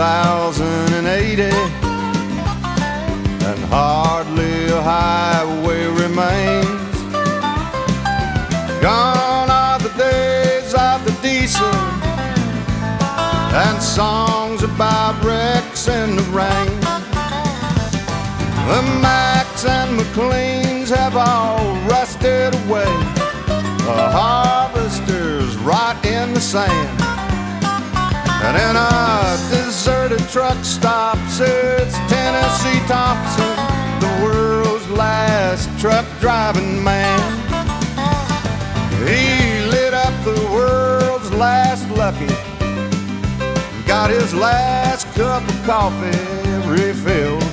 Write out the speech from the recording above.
1,080, and hardly a highway remains. Gone are the days of the diesel and songs about wrecks in the rain. The Macs and McLeans have all rusted away. The harvesters rot in the sand. And in a deserted truck stop sits Tennessee Thompson, the world's last truck driving man. He lit up the world's last Lucky, got his last cup of coffee refilled.